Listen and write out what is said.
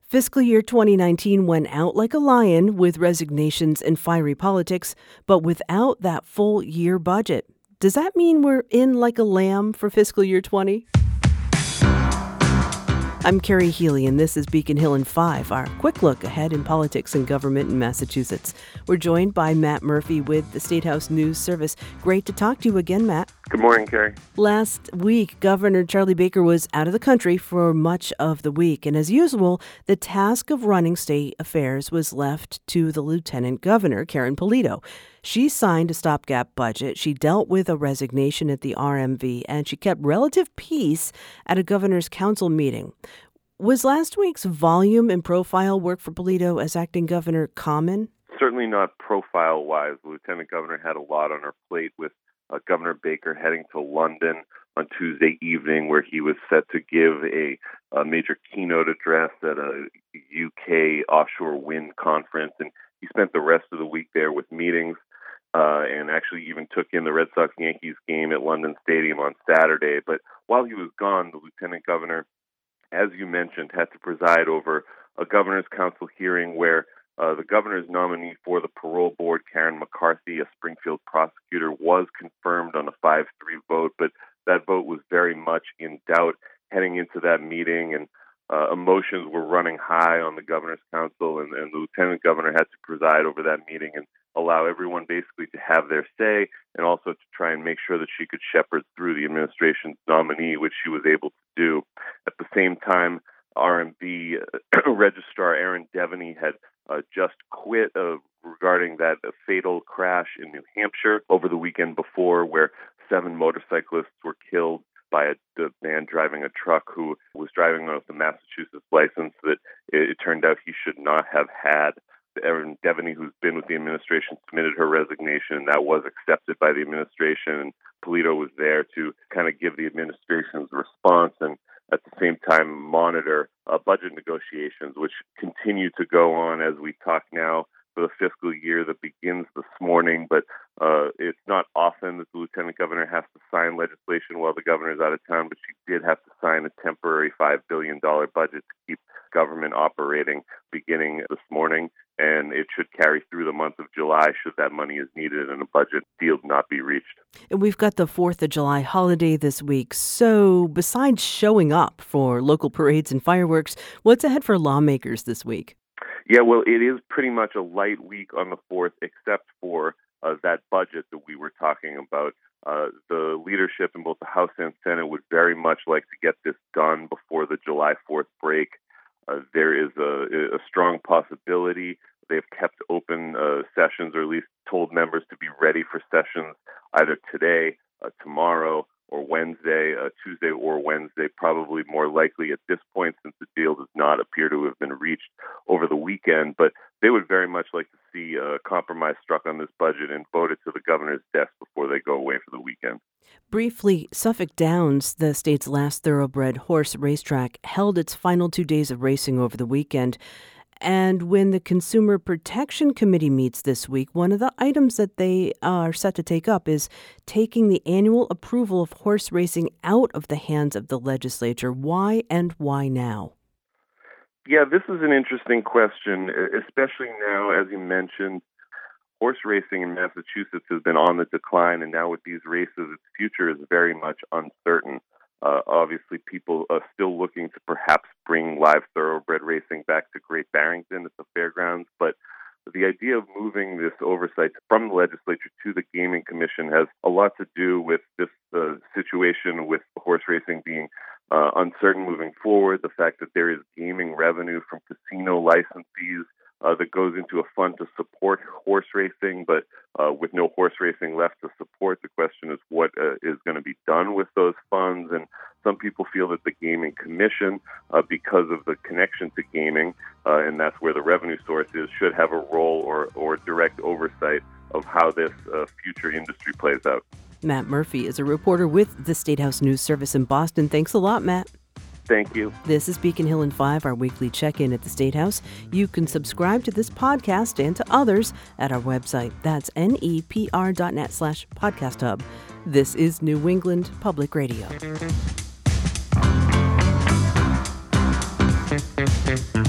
Fiscal year 2019 went out like a lion with resignations and fiery politics, but without that full year budget. Does that mean we're in like a lamb for fiscal year 20? I'm Carrie Healy, and this is Beacon Hill in 5, our quick look ahead in politics and government in Massachusetts. We're joined by Matt Murphy with the State House News Service. Great to talk to you again, Matt. Good morning, Carrie. Last week, Governor Charlie Baker was out of the country for much of the week, and as usual, the task of running state affairs was left to the Lieutenant Governor, Karen Polito. She signed a stopgap budget, she dealt with a resignation at the RMV, and she kept relative peace at a governor's council meeting. Was last week's volume and profile work for Polito as acting governor common? Certainly not profile-wise. The Lieutenant Governor had a lot on her plate with Governor Baker heading to London on Tuesday evening, where he was set to give a major keynote address at a UK offshore wind conference, and he spent the rest of the week there with meetings. And actually even took in the Red Sox-Yankees game at London Stadium on Saturday. But while he was gone, the Lieutenant Governor, as you mentioned, had to preside over a governor's council hearing where the governor's nominee for the parole board, Karen McCarthy, a Springfield prosecutor, was confirmed on a 5-3 vote. But that vote was very much in doubt heading into that meeting, and emotions were running high on the governor's council, and the Lieutenant Governor had to preside over that meeting and allow everyone basically to have their say, and also to try and make sure that she could shepherd through the administration's nominee, which she was able to do. At the same time, RMV Registrar Aaron Devaney had just quit regarding that fatal crash in New Hampshire over the weekend before, where 7 motorcyclists were killed by a man driving a truck who was driving with a Massachusetts license that it turned out he should not have had. Aaron Devaney, who's been with the administration, submitted her resignation, and that was accepted by the administration. And Polito was there to kind of give the administration's response and at the same time monitor budget negotiations, which continue to go on as we talk now for the fiscal year that begins this morning. But it's not often that the Lieutenant Governor has to sign legislation while the governor is out of town, but she did have to sign a temporary $5 billion budget to keep government operating beginning this morning. And it should carry through the month of July should that money is needed and a budget deal not be reached. And we've got the 4th of July holiday this week. So besides showing up for local parades and fireworks, what's ahead for lawmakers this week? Yeah, well, it is pretty much a light week on the 4th, except for that budget that we were talking about. The leadership in both the House and Senate would very much like to get this done before the July 4th break. There is a strong possibility. They've kept open sessions, or at least told members to be ready for sessions either today, tomorrow, or Wednesday, Tuesday or Wednesday, probably more likely at this point since the deal does not appear to have been reached over the weekend. But they would very much like to see a compromise struck on this budget and voted to the governor's desk before they go away for the weekend. Briefly, Suffolk Downs, the state's last thoroughbred horse racetrack, held its final 2 days of racing over the weekend. And when the Consumer Protection Committee meets this week, one of the items that they are set to take up is taking the annual approval of horse racing out of the hands of the legislature. Why and why now? Yeah, this is an interesting question, especially now, as you mentioned. Horse racing in Massachusetts has been on the decline, and now with these races, its future is very much uncertain. Obviously, people are still looking to perhaps bring live thoroughbred racing back to Great Barrington at the fairgrounds, but the idea of moving this oversight from the legislature to the Gaming Commission has a lot to do with this situation with horse racing being uncertain moving forward, the fact that there is gaming revenue from casino license fees that goes into a fund to support horse racing, but with no horse racing left to support, the question is what is going to be done with those funds. And some people feel that the Gaming Commission, because of the connection to gaming, and that's where the revenue source is, should have a role or direct oversight of how this future industry plays out. Matt Murphy is a reporter with the State House News Service in Boston. Thanks a lot, Matt. Thank you. This is Beacon Hill in 5, our weekly check-in at the State House. You can subscribe to this podcast and to others at our website. That's nepr.net/podcast hub. This is New England Public Radio.